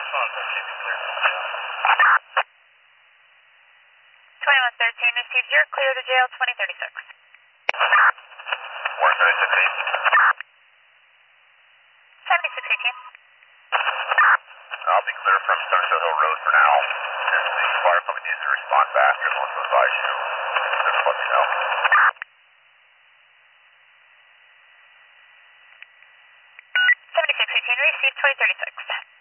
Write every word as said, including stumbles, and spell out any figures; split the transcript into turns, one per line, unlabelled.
twenty-one thirteen received, you're clear to jail twenty thirty-six.
one thirty-six eighteen.
seventy-six eighteen.
I'll be clear from Sunset Hill Road for now. If the fire company needs to respond back, I'm going to advise you. Just let me know.
seventy-six eighteen received, twenty thirty-six.